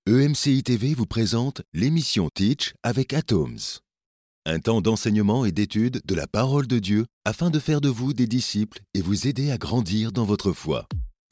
EMCI TV vous présente l'émission Teach avec Atoms. Un temps d'enseignement et d'étude de la parole de Dieu afin de faire de vous des disciples et vous aider à grandir dans votre foi.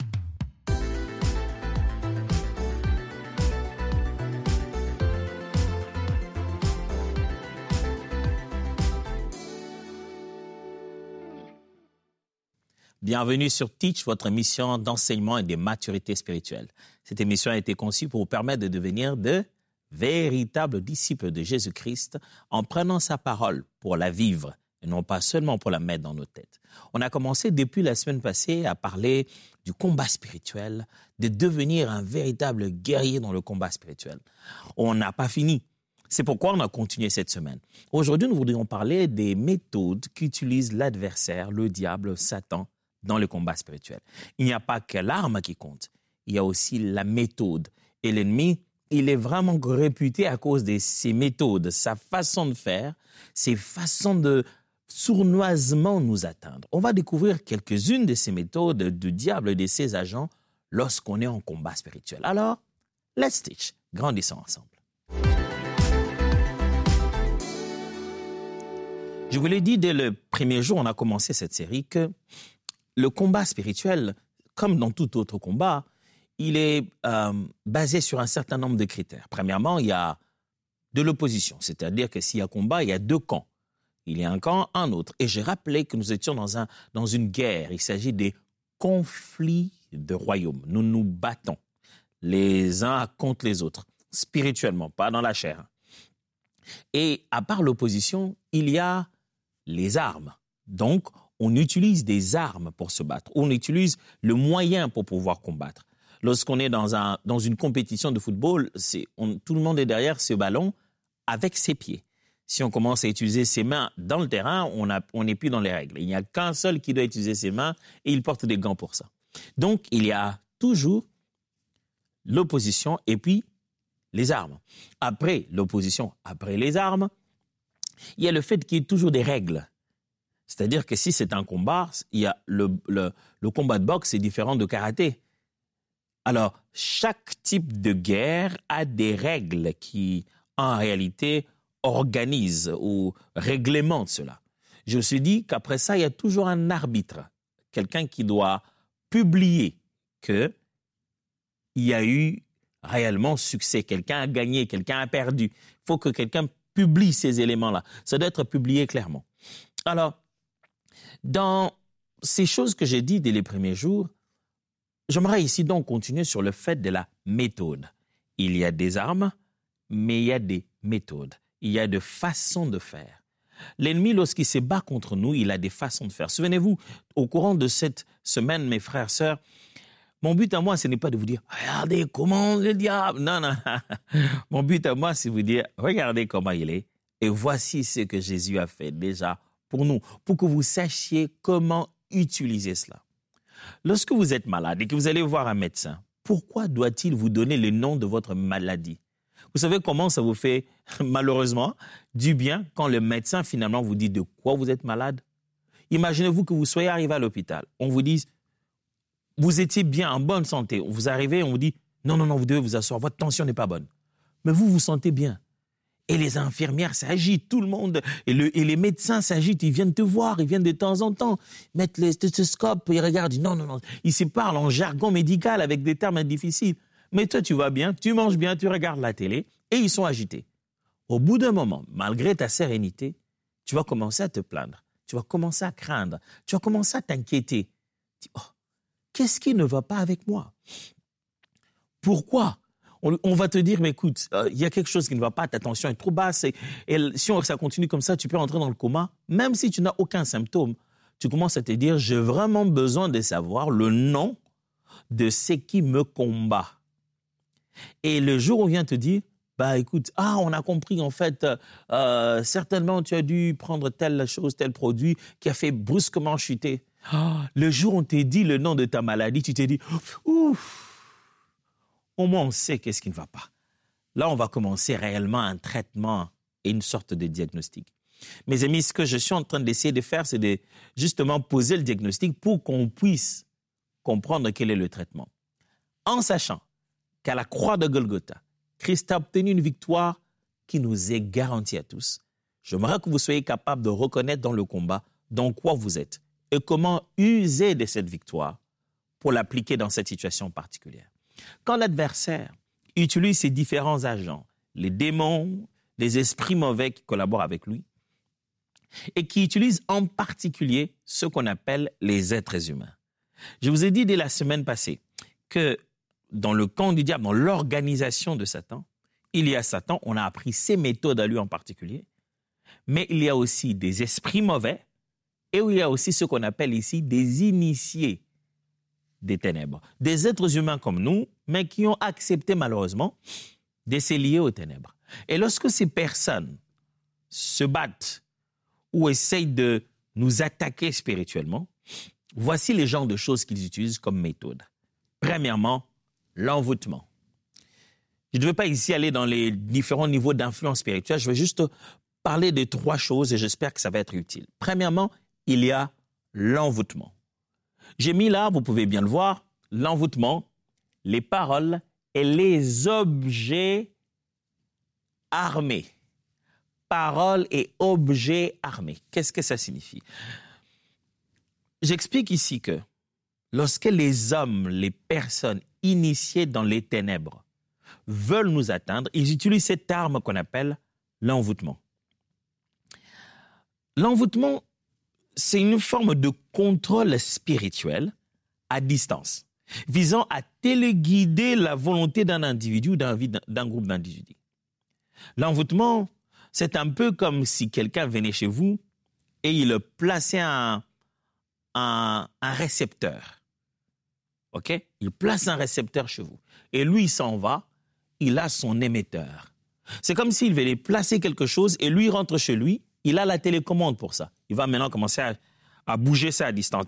Bienvenue sur Teach, votre émission d'enseignement et de maturité spirituelle. Cette émission a été conçue pour vous permettre de devenir de véritables disciples de Jésus-Christ en prenant sa parole pour la vivre et non pas seulement pour la mettre dans nos têtes. On a commencé depuis la semaine passée à parler du combat spirituel, de devenir un véritable guerrier dans le combat spirituel. On n'a pas fini. C'est pourquoi on a continué cette semaine. Aujourd'hui, nous voudrions parler des méthodes qu'utilise l'adversaire, le diable, Satan, dans le combat spirituel. Il n'y a pas que l'arme qui compte, il y a aussi la méthode. Et l'ennemi, il est vraiment réputé à cause de ses méthodes, sa façon de faire, ses façons de sournoisement nous atteindre. On va découvrir quelques-unes de ces méthodes du diable et de ses agents lorsqu'on est en combat spirituel. Alors, let's teach. Grandissons ensemble. Je vous l'ai dit dès le premier jour, on a commencé cette série, que le combat spirituel, comme dans tout autre combat, il est basé sur un certain nombre de critères. Premièrement, il y a de l'opposition, c'est-à-dire que s'il y a combat, il y a deux camps. Il y a un camp, un autre. Et j'ai rappelé que nous étions dans une guerre. Il s'agit des conflits de royaumes. Nous nous battons les uns contre les autres, spirituellement, pas dans la chair. Et à part l'opposition, il y a les armes. Donc, on utilise des armes pour se battre. On utilise le moyen pour pouvoir combattre. Lorsqu'on est dans une compétition de football, tout le monde est derrière ce ballon avec ses pieds. Si on commence à utiliser ses mains dans le terrain, on n'est plus dans les règles. Il n'y a qu'un seul qui doit utiliser ses mains et il porte des gants pour ça. Donc, il y a toujours l'opposition et puis les armes. Après l'opposition, après les armes, il y a le fait qu'il y ait toujours des règles. C'est-à-dire que si c'est un combat, il y a le combat de boxe est différent de karaté. Alors, chaque type de guerre a des règles qui, en réalité, organisent ou réglementent cela. Je me suis dit qu'après ça, il y a toujours un arbitre, quelqu'un qui doit publier qu'il y a eu réellement succès, quelqu'un a gagné, quelqu'un a perdu. Il faut que quelqu'un publie ces éléments-là. Ça doit être publié clairement. Alors, dans ces choses que j'ai dites dès les premiers jours, j'aimerais ici donc continuer sur le fait de la méthode. Il y a des armes, mais il y a des méthodes. Il y a des façons de faire. L'ennemi, lorsqu'il se bat contre nous, il a des façons de faire. Souvenez-vous, au courant de cette semaine, mes frères, sœurs, mon but à moi, ce n'est pas de vous dire « Regardez comment le diable ». Non. Mon but à moi, c'est de vous dire « Regardez comment il est et voici ce que Jésus a fait déjà pour nous, pour que vous sachiez comment utiliser cela. » Lorsque vous êtes malade et que vous allez voir un médecin, pourquoi doit-il vous donner le nom de votre maladie? Vous savez comment ça vous fait, malheureusement, du bien quand le médecin finalement vous dit de quoi vous êtes malade? Imaginez-vous que vous soyez arrivé à l'hôpital, on vous dise vous étiez bien, en bonne santé. Vous arrivez, on vous dit non, vous devez vous asseoir, votre tension n'est pas bonne. Mais vous vous sentez bien. Et les infirmières s'agitent, tout le monde, et les médecins s'agitent, ils viennent te voir, ils viennent de temps en temps, mettent les stéthoscopes, ils regardent, ils disent non, ils se parlent en jargon médical avec des termes difficiles. Mais toi, tu vas bien, tu manges bien, tu regardes la télé, et ils sont agités. Au bout d'un moment, malgré ta sérénité, tu vas commencer à te plaindre, tu vas commencer à craindre, tu vas commencer à t'inquiéter. Tu dis, oh, qu'est-ce qui ne va pas avec moi? Pourquoi? On va te dire, mais écoute, il y a quelque chose qui ne va pas, ta tension est trop basse, et si ça continue comme ça, tu peux entrer dans le coma. Même si tu n'as aucun symptôme, tu commences à te dire, j'ai vraiment besoin de savoir le nom de ce qui me combat. Et le jour où on vient te dire, bah écoute, on a compris en fait, certainement tu as dû prendre telle chose, tel produit qui a fait brusquement chuter. Le jour où on t'a dit le nom de ta maladie, tu t'es dit, ouf, au moins on sait qu'est-ce qui ne va pas. Là, on va commencer réellement un traitement et une sorte de diagnostic. Mes amis, ce que je suis en train d'essayer de faire, c'est de justement poser le diagnostic pour qu'on puisse comprendre quel est le traitement. En sachant qu'à la croix de Golgotha, Christ a obtenu une victoire qui nous est garantie à tous. J'aimerais que vous soyez capable de reconnaître dans le combat dans quoi vous êtes et comment user de cette victoire pour l'appliquer dans cette situation particulière. Quand l'adversaire utilise ses différents agents, les démons, les esprits mauvais qui collaborent avec lui, et qui utilisent en particulier ce qu'on appelle les êtres humains. Je vous ai dit dès la semaine passée que dans le camp du diable, dans l'organisation de Satan, il y a Satan, on a appris ses méthodes à lui en particulier, mais il y a aussi des esprits mauvais et il y a aussi ce qu'on appelle ici des initiés des ténèbres. Des êtres humains comme nous, mais qui ont accepté malheureusement de se lier aux ténèbres. Et lorsque ces personnes se battent ou essayent de nous attaquer spirituellement, voici les genres de choses qu'ils utilisent comme méthode. Premièrement, l'envoûtement. Je ne veux pas ici aller dans les différents niveaux d'influence spirituelle, je vais juste parler de 3 choses et j'espère que ça va être utile. Premièrement, il y a l'envoûtement. J'ai mis là, vous pouvez bien le voir, l'envoûtement, les paroles et les objets armés. Paroles et objets armés. Qu'est-ce que ça signifie? J'explique ici que lorsque les hommes, les personnes initiées dans les ténèbres veulent nous atteindre, ils utilisent cette arme qu'on appelle l'envoûtement. L'envoûtement, c'est une forme de contrôle spirituel à distance, visant à téléguider la volonté d'un individu ou d'un groupe d'individus. L'envoûtement, c'est un peu comme si quelqu'un venait chez vous et il plaçait un récepteur. OK? Il place un récepteur chez vous. Et lui, il s'en va, il a son émetteur. C'est comme s'il venait placer quelque chose et lui rentre chez lui, il a la télécommande pour ça. Il va maintenant commencer à bouger ça à distance.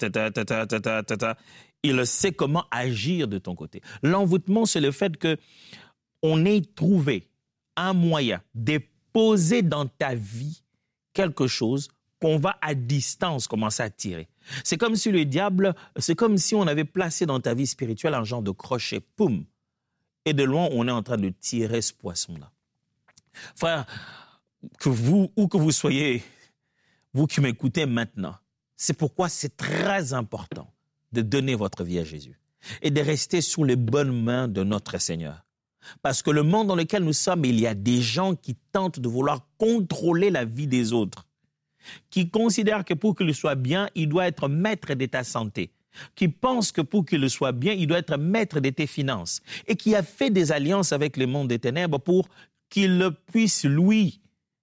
Il sait comment agir de ton côté. L'envoûtement, c'est le fait qu'on ait trouvé un moyen de poser dans ta vie quelque chose qu'on va à distance commencer à tirer. C'est comme si le diable, c'est comme si on avait placé dans ta vie spirituelle un genre de crochet, poum, et de loin, on est en train de tirer ce poisson-là. Frère, que vous soyez, vous qui m'écoutez maintenant, c'est pourquoi c'est très important de donner votre vie à Jésus et de rester sous les bonnes mains de notre Seigneur. Parce que le monde dans lequel nous sommes, il y a des gens qui tentent de vouloir contrôler la vie des autres, qui considèrent que pour qu'il soit bien, il doit être maître de ta santé, qui pensent que pour qu'il soit bien, il doit être maître de tes finances, et qui a fait des alliances avec le monde des ténèbres pour qu'il puisse, lui,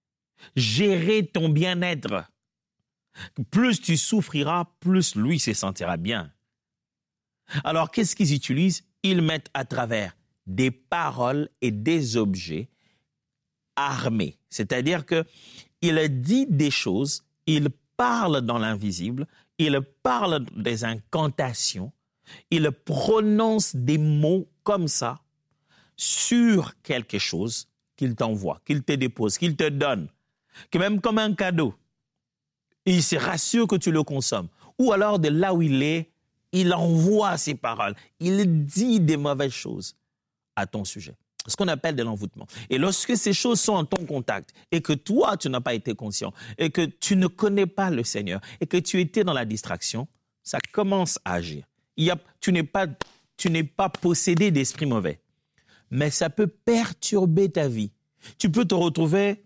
gérer ton bien-être. Plus tu souffriras, plus lui se sentira bien. Alors, qu'est-ce qu'ils utilisent? Ils mettent à travers des paroles et des objets armés. C'est-à-dire qu'il dit des choses, il parle dans l'invisible, il parle des incantations, il prononce des mots comme ça sur quelque chose qu'il t'envoie, qu'il te dépose, qu'il te donne, que même comme un cadeau, il se rassure que tu le consommes. Ou alors de là où il est, il envoie ses paroles, il dit des mauvaises choses à ton sujet. Ce qu'on appelle de l'envoûtement. Et lorsque ces choses sont en ton contact et que toi, tu n'as pas été conscient et que tu ne connais pas le Seigneur et que tu étais dans la distraction, ça commence à agir. Tu n'es pas possédé d'esprit mauvais, mais ça peut perturber ta vie. Tu peux te retrouver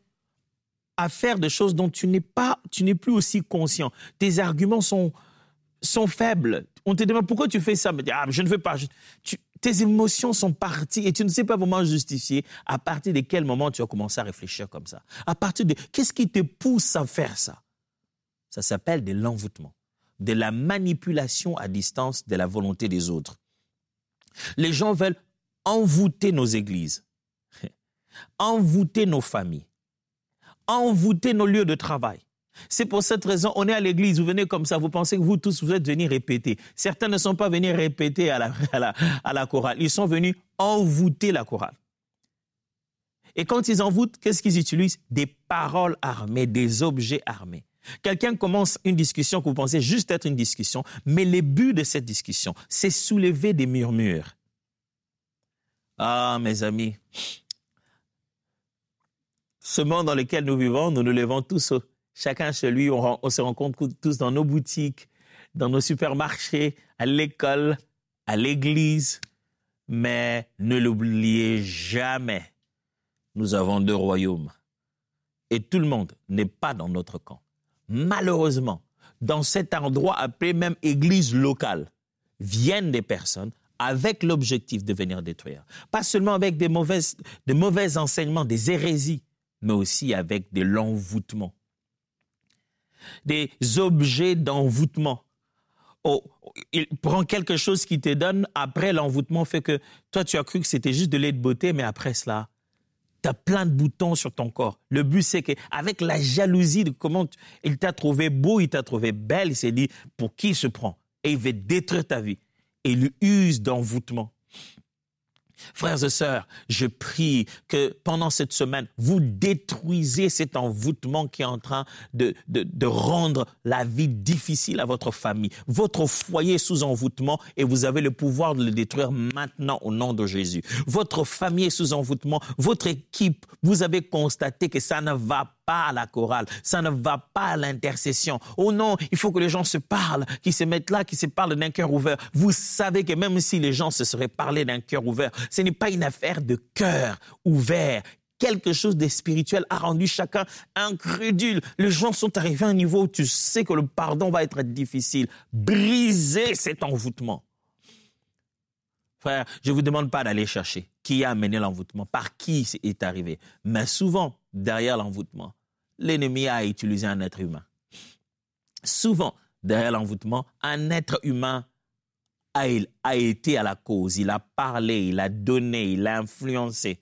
à faire des choses dont tu n'es plus aussi conscient. Tes arguments sont faibles. On te demande pourquoi tu fais ça. Mais je ne veux pas. Tes émotions sont parties et tu ne sais pas vraiment justifier à partir de quel moment tu as commencé à réfléchir comme ça. À partir de qu'est-ce qui te pousse à faire ça? Ça s'appelle de l'envoûtement, de la manipulation à distance de la volonté des autres. Les gens veulent envoûter nos églises, envoûter nos familles, envoûter nos lieux de travail. C'est pour cette raison, on est à l'église, vous venez comme ça, vous pensez que vous tous, vous êtes venus répéter. Certains ne sont pas venus répéter à la chorale, ils sont venus envoûter la chorale. Et quand ils envoûtent, qu'est-ce qu'ils utilisent? Des paroles armées, des objets armés. Quelqu'un commence une discussion que vous pensez juste être une discussion, mais le but de cette discussion, c'est soulever des murmures. Ah, mes amis, ce monde dans lequel nous vivons, nous nous levons tous, chacun chez lui, on se rencontre tous dans nos boutiques, dans nos supermarchés, à l'école, à l'église. Mais ne l'oubliez jamais, nous avons 2 royaumes. Et tout le monde n'est pas dans notre camp. Malheureusement, dans cet endroit appelé même église locale, viennent des personnes avec l'objectif de venir détruire. Pas seulement avec des mauvais enseignements, des hérésies, mais aussi avec de l'envoûtement. Des objets d'envoûtement. Oh, il prend quelque chose qui te donne, après l'envoûtement fait que toi tu as cru que c'était juste de lait de beauté, mais après cela, tu as plein de boutons sur ton corps. Le but c'est qu'avec la jalousie de comment il t'a trouvé beau, il t'a trouvé belle, il s'est dit pour qui il se prend? Et il veut détruire ta vie. Et il use d'envoûtement. Frères et sœurs, je prie que pendant cette semaine, vous détruisez cet envoûtement qui est en train de rendre la vie difficile à votre famille. Votre foyer est sous envoûtement et vous avez le pouvoir de le détruire maintenant au nom de Jésus. Votre famille est sous envoûtement, votre équipe, vous avez constaté que ça ne va pas à la chorale, ça ne va pas à l'intercession. Oh non, il faut que les gens se parlent, qu'ils se mettent là, qu'ils se parlent d'un cœur ouvert. Vous savez que même si les gens se seraient parlé d'un cœur ouvert, ce n'est pas une affaire de cœur ouvert. Quelque chose de spirituel a rendu chacun incrédule. Les gens sont arrivés à un niveau où tu sais que le pardon va être difficile. Brisez cet envoûtement. Frère, je ne vous demande pas d'aller chercher qui a amené l'envoûtement, par qui est arrivé. Mais souvent, derrière l'envoûtement, l'ennemi a utilisé un être humain. Souvent, derrière l'envoûtement, un être humain a été à la cause. Il a parlé, il a donné, il a influencé.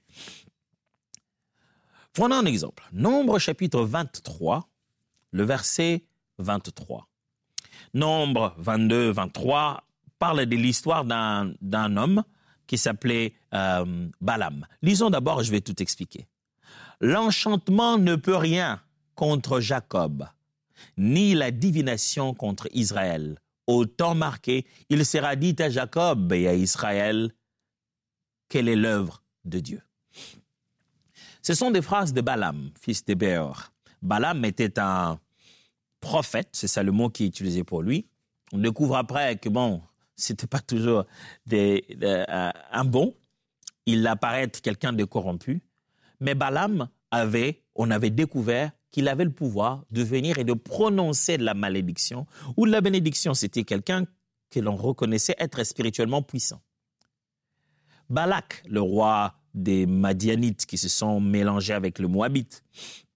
Prenons un exemple. Nombre chapitre 23, le verset 23. Nombre 22, 23 parle de l'histoire d'un homme qui s'appelait Balaam. Lisons d'abord, je vais tout expliquer. L'enchantement ne peut rien contre Jacob, ni la divination contre Israël. Au temps marqué, il sera dit à Jacob et à Israël, quelle est l'œuvre de Dieu. Ce sont des phrases de Balaam, fils de Béor. Balaam était un prophète, c'est ça le mot qui est utilisé pour lui. On découvre après que c'était pas toujours un bon. Il apparaît être quelqu'un de corrompu. Mais Balaam on avait découvert qu'il avait le pouvoir de venir et de prononcer de la malédiction ou de la bénédiction. C'était quelqu'un que l'on reconnaissait être spirituellement puissant. Balak, le roi des Madianites qui se sont mélangés avec le Moabite.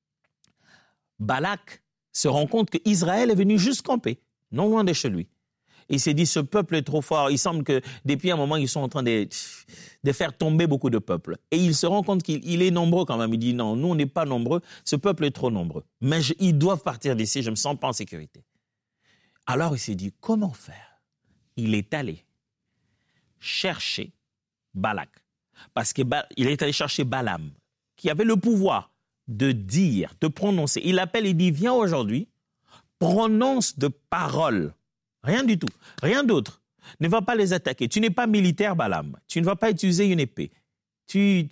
Balak se rend compte qu'Israël est venu juste camper, non loin de chez lui. Il s'est dit, ce peuple est trop fort. Il semble que depuis un moment, ils sont en train de faire tomber beaucoup de peuples. Et il se rend compte qu'il est nombreux quand même. Il dit, non, nous, on n'est pas nombreux. Ce peuple est trop nombreux. Mais ils doivent partir d'ici. Je ne me sens pas en sécurité. Alors, il s'est dit, comment faire? Il est allé chercher Balak. Parce qu'il est allé chercher Balaam, qui avait le pouvoir de dire, de prononcer. Il appelle et dit, viens aujourd'hui, prononce de paroles. Rien du tout, rien d'autre. Ne va pas les attaquer. Tu n'es pas militaire, Balaam. Tu ne vas pas utiliser une épée. Tu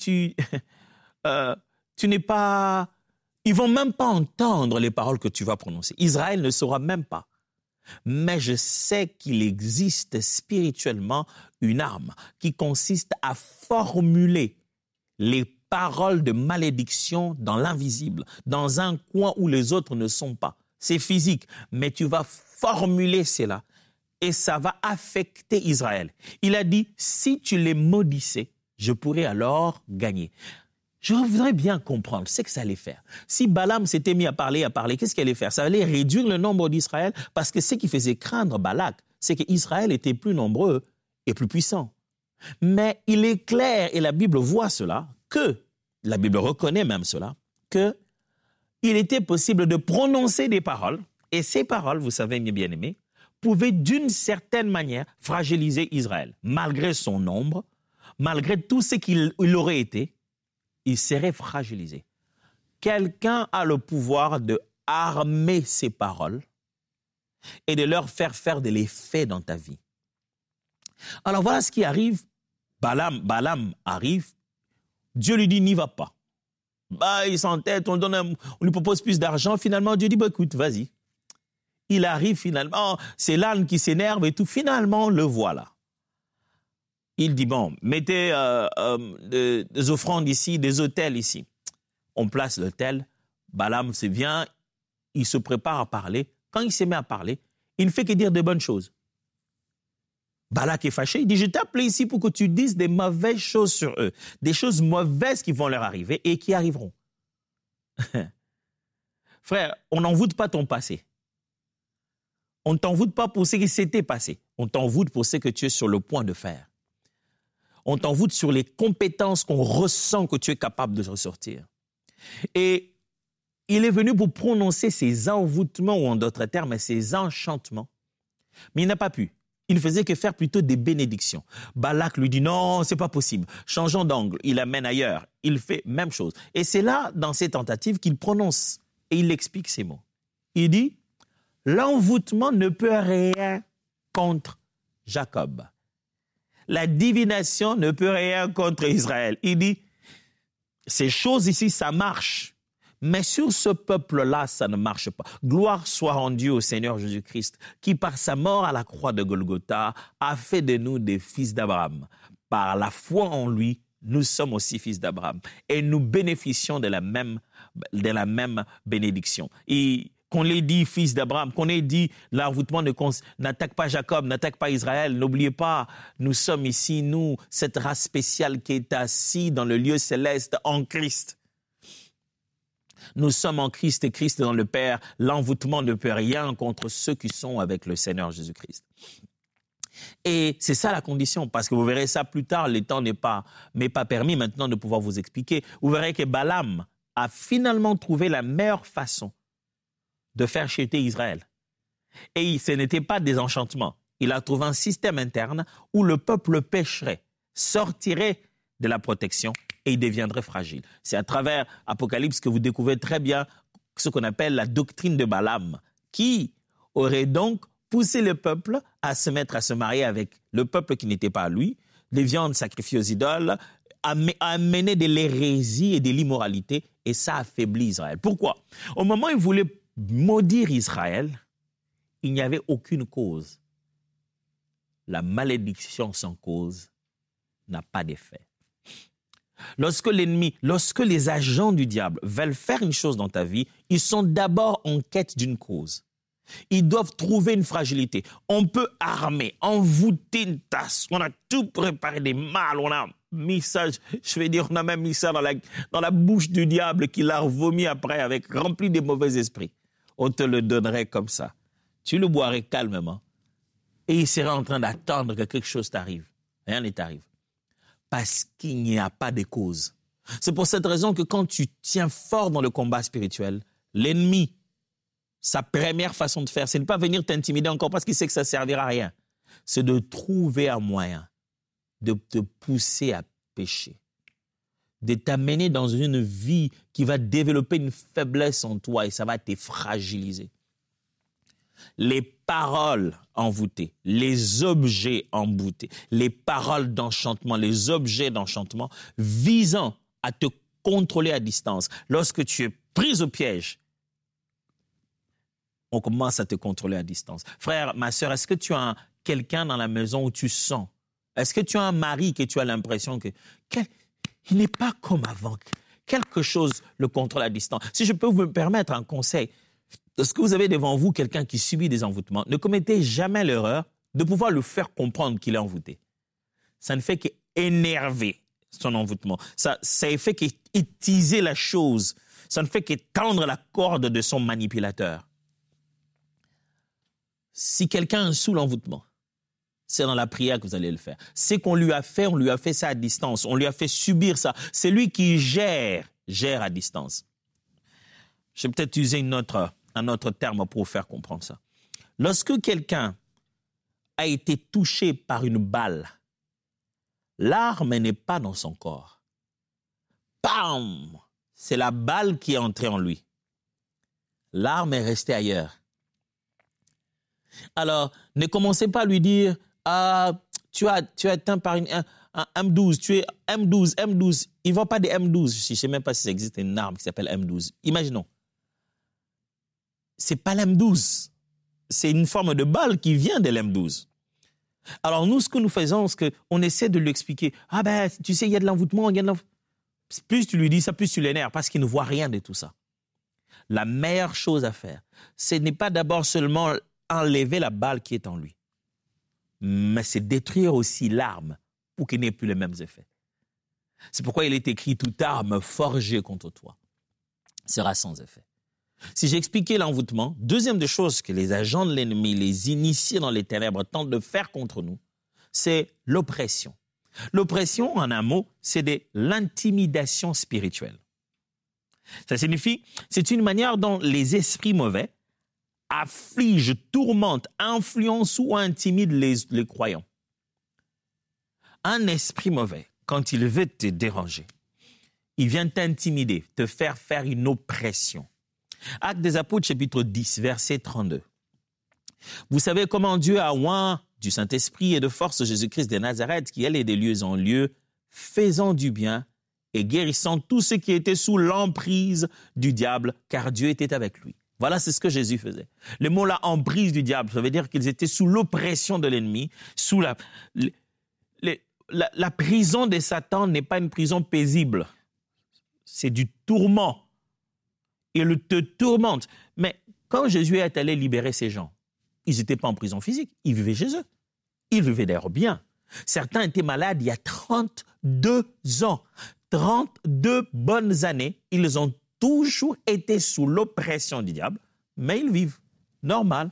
n'es pas... Ils vont même pas entendre les paroles que tu vas prononcer. Israël ne saura même pas. Mais je sais qu'il existe spirituellement une arme qui consiste à formuler les paroles de malédiction dans l'invisible, dans un coin où les autres ne sont pas. C'est physique, mais tu vas formuler cela et ça va affecter Israël. Il a dit, si tu les maudissais, je pourrais alors gagner. Je voudrais bien comprendre ce que ça allait faire. Si Balaam s'était mis à parler, qu'est-ce qu'il allait faire? Ça allait réduire le nombre d'Israël parce que ce qui faisait craindre Balak, c'est qu'Israël était plus nombreux et plus puissant. Mais il est clair, et la Bible voit cela, la Bible reconnaît même cela, qu'il était possible de prononcer des paroles, et ces paroles, vous savez, mes bien-aimés, pouvaient d'une certaine manière fragiliser Israël. Malgré son nombre, malgré tout ce qu'il aurait été, il serait fragilisé. Quelqu'un a le pouvoir de armer ses paroles et de leur faire de l'effet dans ta vie. Alors voilà ce qui arrive. Balaam arrive. Dieu lui dit, n'y va pas. Bah, il s'entête, on lui propose plus d'argent. Finalement, Dieu dit, bah, écoute, vas-y. Il arrive finalement, c'est l'âne qui s'énerve et tout. Finalement, le voilà. Il dit, bon, mettez des offrandes ici, des autels ici. On place l'autel. Balaam vient, il se prépare à parler. Quand il se met à parler, il ne fait que dire de bonnes choses. Balak est fâché, il dit, je t'ai appelé ici pour que tu dises des mauvaises choses sur eux, des choses mauvaises qui vont leur arriver et qui arriveront. Frère, on n'envoûte pas ton passé. On ne t'envoûte pas pour ce qui s'était passé. On t'envoûte pour ce que tu es sur le point de faire. On t'envoûte sur les compétences qu'on ressent que tu es capable de ressortir. Et il est venu pour prononcer ces envoûtements, ou en d'autres termes, ces enchantements. Mais il n'a pas pu. Il ne faisait que faire plutôt des bénédictions. Balak lui dit non, c'est pas possible. Changeons d'angle, il amène ailleurs. Il fait même chose. Et c'est là, dans ces tentatives, qu'il prononce et il explique ces mots. Il dit, l'envoûtement ne peut rien contre Jacob. La divination ne peut rien contre Israël. Il dit, ces choses ici, ça marche. Mais sur ce peuple-là, ça ne marche pas. Gloire soit rendue au Seigneur Jésus-Christ, qui par sa mort à la croix de Golgotha a fait de nous des fils d'Abraham. Par la foi en lui, nous sommes aussi fils d'Abraham. Et nous bénéficions de la même bénédiction. Et qu'on l'ait dit fils d'Abraham, qu'on ait dit l'envoûtement n'attaque pas Jacob, n'attaque pas Israël. N'oubliez pas, nous sommes ici, nous, cette race spéciale qui est assise dans le lieu céleste en Christ. Nous sommes en Christ et Christ dans le Père. L'envoûtement ne peut rien contre ceux qui sont avec le Seigneur Jésus-Christ. Et c'est ça la condition, parce que vous verrez ça plus tard, le temps n'est pas permis maintenant de pouvoir vous expliquer. Vous verrez que Balaam a finalement trouvé la meilleure façon de faire chuter Israël. Et ce n'était pas des enchantements. Il a trouvé un système interne où le peuple pécherait, sortirait de la protection et il deviendrait fragile. C'est à travers Apocalypse que vous découvrez très bien ce qu'on appelle la doctrine de Balaam, qui aurait donc poussé le peuple à se mettre à se marier avec le peuple qui n'était pas à lui, les viandes sacrifiées aux idoles, à amener de l'hérésie et de l'immoralité, et ça affaiblit Israël. Pourquoi? Au moment où il voulait maudire Israël, il n'y avait aucune cause. La malédiction sans cause n'a pas d'effet. Lorsque les agents du diable veulent faire une chose dans ta vie, ils sont d'abord en quête d'une cause. Ils doivent trouver une fragilité. On peut armer, envoûter une tasse. On a tout préparé des mal. On a mis ça, on a même mis ça dans la bouche du diable qui l'a vomi après rempli de mauvais esprits. On te le donnerait comme ça. Tu le boirais calmement et il serait en train d'attendre que quelque chose t'arrive. Rien ne t'arrive. Parce qu'il n'y a pas de cause. C'est pour cette raison que quand tu tiens fort dans le combat spirituel, l'ennemi, sa première façon de faire, c'est de ne pas venir t'intimider encore parce qu'il sait que ça ne servira à rien. C'est de trouver un moyen de te pousser à pécher, de t'amener dans une vie qui va développer une faiblesse en toi et ça va te fragiliser. Les paroles envoûtées, les objets emboutés, les paroles d'enchantement, les objets d'enchantement visant à te contrôler à distance. Lorsque tu es pris au piège, on commence à te contrôler à distance. Frère, ma sœur, est-ce que tu as quelqu'un dans la maison où tu sens? Est-ce que tu as un mari que tu as l'impression qu'il n'est pas comme avant? Quelque chose le contrôle à distance. Si je peux vous permettre un conseil, lorsque vous avez devant vous quelqu'un qui subit des envoûtements, ne commettez jamais l'erreur de pouvoir le faire comprendre qu'il est envoûté. Ça ne fait qu'énerver son envoûtement. Ça ne fait qu'étiser la chose. Ça ne fait qu'étendre la corde de son manipulateur. Si quelqu'un est sous l'envoûtement, c'est dans la prière que vous allez le faire. C'est qu'on lui a fait ça à distance. On lui a fait subir ça. C'est lui qui gère à distance. Je vais peut-être user un autre terme pour vous faire comprendre ça. Lorsque quelqu'un a été touché par une balle, l'arme n'est pas dans son corps. Bam! C'est la balle qui est entrée en lui. L'arme est restée ailleurs. Alors, ne commencez pas à lui dire « Ah, tu as atteint par un M12, tu es M12. Il ne vend pas des M12. Je ne sais même pas si ça existe une arme qui s'appelle M12. Imaginons. Ce n'est pas l'M12. C'est une forme de balle qui vient de l'M12. Alors nous, ce que nous faisons, c'est qu'on essaie de lui expliquer. Ah ben, tu sais, il y a de l'envoûtement, Plus tu lui dis ça, plus tu l'énerves, parce qu'il ne voit rien de tout ça. La meilleure chose à faire, ce n'est pas d'abord seulement enlever la balle qui est en lui, mais c'est détruire aussi l'arme pour qu'il n'ait plus les mêmes effets. C'est pourquoi il est écrit « toute arme forgée contre toi sera sans effet ». Si j'ai expliqué l'envoûtement, deuxième des choses que les agents de l'ennemi, les initiés dans les ténèbres tentent de faire contre nous, c'est l'oppression. L'oppression, en un mot, c'est de l'intimidation spirituelle. Ça signifie, c'est une manière dont les esprits mauvais affligent, tourmentent, influencent ou intimident les croyants. Un esprit mauvais, quand il veut te déranger, il vient t'intimider, te faire une oppression. Actes des Apôtres, chapitre 10, verset 32. Vous savez comment Dieu a oint du Saint-Esprit et de force Jésus-Christ de Nazareth, qui allait de lieu en lieu, faisant du bien et guérissant tous ceux qui étaient sous l'emprise du diable, car Dieu était avec lui. Voilà, c'est ce que Jésus faisait. Le mot là, emprise du diable, ça veut dire qu'ils étaient sous l'oppression de l'ennemi, sous la prison de Satan n'est pas une prison paisible. C'est du tourment. Il te tourmente. Mais quand Jésus est allé libérer ces gens, ils n'étaient pas en prison physique, ils vivaient chez eux. Ils vivaient d'ailleurs bien. Certains étaient malades il y a 32 ans. 32 bonnes années, ils ont toujours été sous l'oppression du diable, mais ils vivent normal.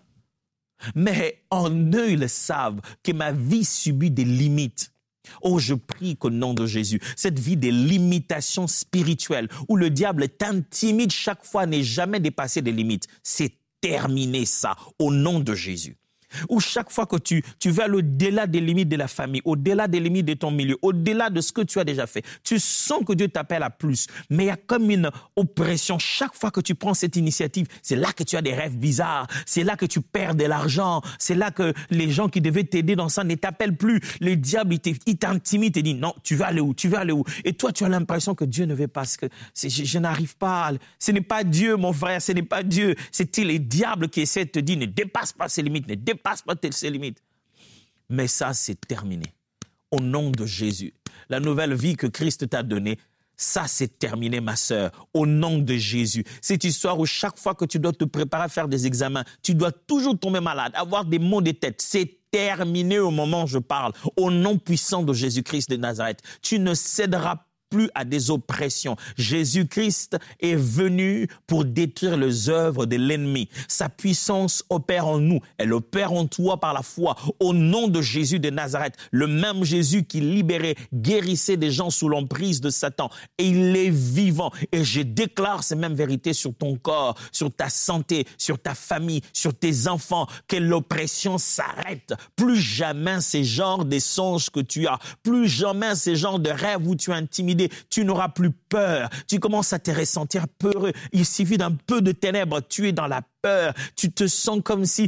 Mais en eux, ils savent que ma vie subit des limites. Oh, je prie qu'au nom de Jésus, cette vie des limitations spirituelles, où le diable t'intimide chaque fois, n'est jamais dépassé des limites. C'est terminé ça, au nom de Jésus. Où chaque fois que tu vas au-delà des limites de la famille, au-delà des limites de ton milieu, au-delà de ce que tu as déjà fait, tu sens que Dieu t'appelle à plus. Mais il y a comme une oppression. Chaque fois que tu prends cette initiative, c'est là que tu as des rêves bizarres, c'est là que tu perds de l'argent, c'est là que les gens qui devaient t'aider dans ça ne t'appellent plus. Le diable, il t'intimide, il dit non, tu vas aller où? Et toi, tu as l'impression que Dieu ne veut pas, je n'arrive pas. Ce n'est pas Dieu, mon frère, ce n'est pas Dieu. C'est les diables qui essaient de te dire ne dépasse pas ces limites, ne dépasse pas ses limites. Mais ça, c'est terminé. Au nom de Jésus. La nouvelle vie que Christ t'a donnée, ça, c'est terminé, ma sœur. Au nom de Jésus. Cette histoire où chaque fois que tu dois te préparer à faire des examens, tu dois toujours tomber malade, avoir des maux de tête. C'est terminé au moment où je parle. Au nom puissant de Jésus-Christ de Nazareth. Tu ne céderas plus à des oppressions. Jésus-Christ est venu pour détruire les œuvres de l'ennemi. Sa puissance opère en nous. Elle opère en toi par la foi. Au nom de Jésus de Nazareth, le même Jésus qui libérait, guérissait des gens sous l'emprise de Satan. Et il est vivant. Et je déclare ces mêmes vérités sur ton corps, sur ta santé, sur ta famille, sur tes enfants, que l'oppression s'arrête. Plus jamais ces genres de songes que tu as, plus jamais ces genres de rêves où tu es intimidé, tu n'auras plus peur. Tu commences à te ressentir peureux. Il suffit d'un peu de ténèbres, tu es dans la peur. Tu te sens comme si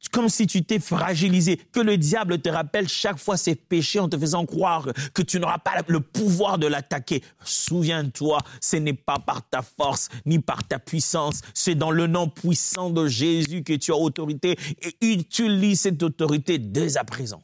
tu t'es fragilisé. Que le diable te rappelle chaque fois ses péchés en te faisant croire que tu n'auras pas le pouvoir de l'attaquer. Souviens-toi, ce n'est pas par ta force ni par ta puissance. C'est dans le nom puissant de Jésus que tu as autorité et utilise cette autorité dès à présent.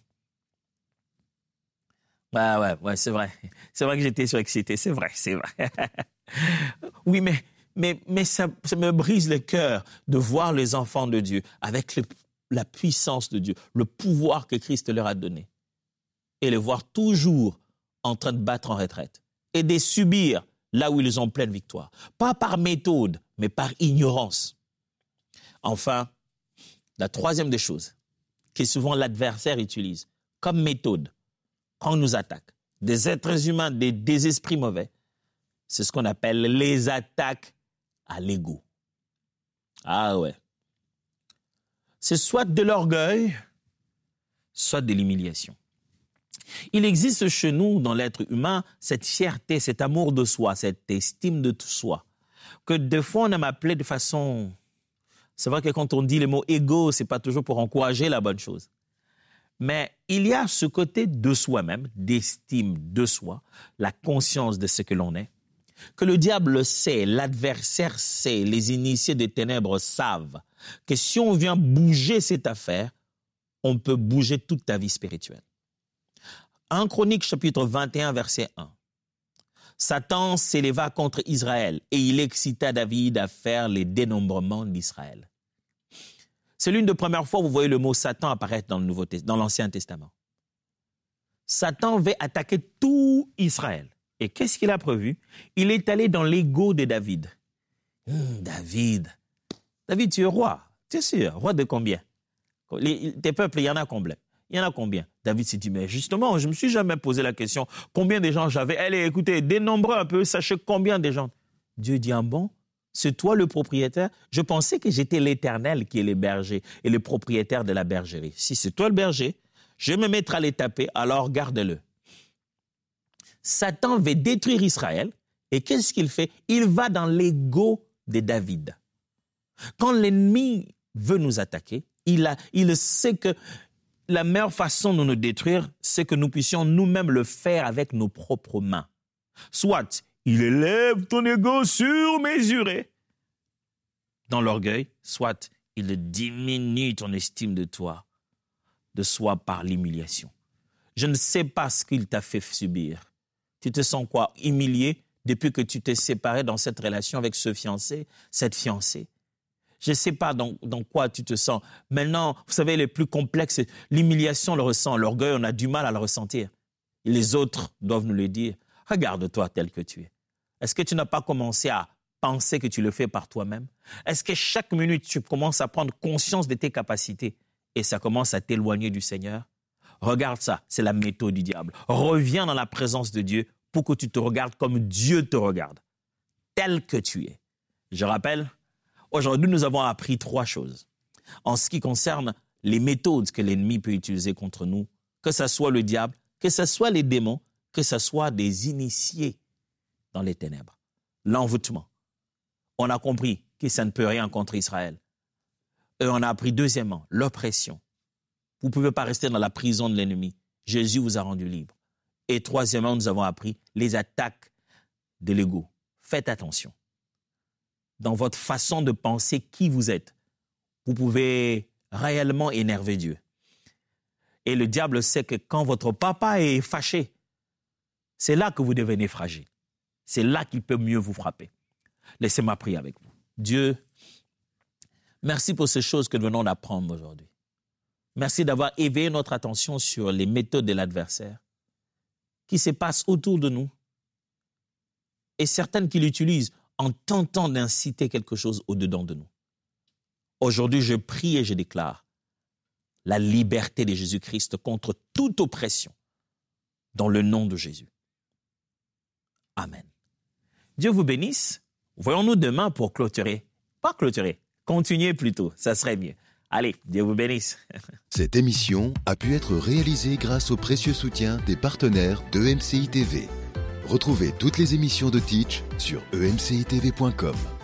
Ouais, c'est vrai. C'est vrai que j'étais surexcité, c'est vrai. Oui, mais ça me brise le cœur de voir les enfants de Dieu avec la puissance de Dieu, le pouvoir que Christ leur a donné, et les voir toujours en train de battre en retraite et de subir là où ils ont pleine victoire. Pas par méthode, mais par ignorance. Enfin, la troisième des choses que souvent l'adversaire utilise comme méthode, quand on nous attaque, des êtres humains, des esprits mauvais, c'est ce qu'on appelle les attaques à l'ego. Ah ouais. C'est soit de l'orgueil, soit de l'humiliation. Il existe chez nous, dans l'être humain, cette fierté, cet amour de soi, cette estime de soi, que des fois on aime appeler de façon... C'est vrai que quand on dit le mot égo, c'est pas toujours pour encourager la bonne chose. Mais il y a ce côté de soi-même, d'estime de soi, la conscience de ce que l'on est, que le diable sait, l'adversaire sait, les initiés des ténèbres savent que si on vient bouger cette affaire, on peut bouger toute ta vie spirituelle. 1 Chroniques chapitre 21 verset 1. Satan s'éleva contre Israël et il excita David à faire les dénombrements d'Israël. C'est l'une des premières fois où vous voyez le mot Satan apparaître dans l'Ancien Testament. Satan veut attaquer tout Israël. Et qu'est-ce qu'il a prévu? Il est allé dans l'ego de David. David, tu es roi. Tu es sûr, roi de combien? Tes peuples, il y en a combien? David s'est dit, mais justement, je ne me suis jamais posé la question, combien de gens j'avais? Allez, écoutez, dénombrez un peu, sachez combien de gens. Dieu dit, bon, c'est toi le propriétaire? Je pensais que j'étais l'Éternel qui est le berger et le propriétaire de la bergerie. Si c'est toi le berger, je vais me mettre à les taper, alors garde-le. Satan veut détruire Israël et qu'est-ce qu'il fait? Il va dans l'ego de David. Quand l'ennemi veut nous attaquer, il sait que la meilleure façon de nous détruire, c'est que nous puissions nous-mêmes le faire avec nos propres mains. Soit il élève ton ego surmesuré dans l'orgueil, soit il diminue ton estime de soi par l'humiliation. Je ne sais pas ce qu'il t'a fait subir. Tu te sens quoi? Humilié depuis que tu t'es séparé dans cette relation avec ce fiancé, cette fiancée? Je ne sais pas dans quoi tu te sens. Maintenant, vous savez, les plus complexes, l'humiliation, on le ressent. L'orgueil, on a du mal à le ressentir. Et les autres doivent nous le dire. Regarde-toi tel que tu es. Est-ce que tu n'as pas commencé à penser que tu le fais par toi-même? Est-ce que chaque minute, tu commences à prendre conscience de tes capacités et ça commence à t'éloigner du Seigneur? Regarde ça, c'est la méthode du diable. Reviens dans la présence de Dieu pour que tu te regardes comme Dieu te regarde, tel que tu es. Je rappelle, aujourd'hui, nous avons appris 3 choses en ce qui concerne les méthodes que l'ennemi peut utiliser contre nous, que ce soit le diable, que ce soit les démons, que ce soit des initiés dans les ténèbres. L'envoûtement. On a compris que ça ne peut rien contre Israël. Et on a appris deuxièmement, l'oppression. Vous ne pouvez pas rester dans la prison de l'ennemi. Jésus vous a rendu libre. Et troisièmement, nous avons appris les attaques de l'ego. Faites attention. Dans votre façon de penser qui vous êtes, vous pouvez réellement énerver Dieu. Et le diable sait que quand votre papa est fâché, c'est là que vous devenez fragile. C'est là qu'il peut mieux vous frapper. Laissez-moi prier avec vous. Dieu, merci pour ces choses que nous venons d'apprendre aujourd'hui. Merci d'avoir éveillé notre attention sur les méthodes de l'adversaire qui se passent autour de nous et certaines qu'il utilise en tentant d'inciter quelque chose au-dedans de nous. Aujourd'hui, je prie et je déclare la liberté de Jésus-Christ contre toute oppression dans le nom de Jésus. Amen. Dieu vous bénisse. Voyons-nous demain pour clôturer. Pas clôturer, continuer plutôt, ça serait mieux. Allez, Dieu vous bénisse. Cette émission a pu être réalisée grâce au précieux soutien des partenaires d'EMCI TV. Retrouvez toutes les émissions de Teach sur emcitv.com.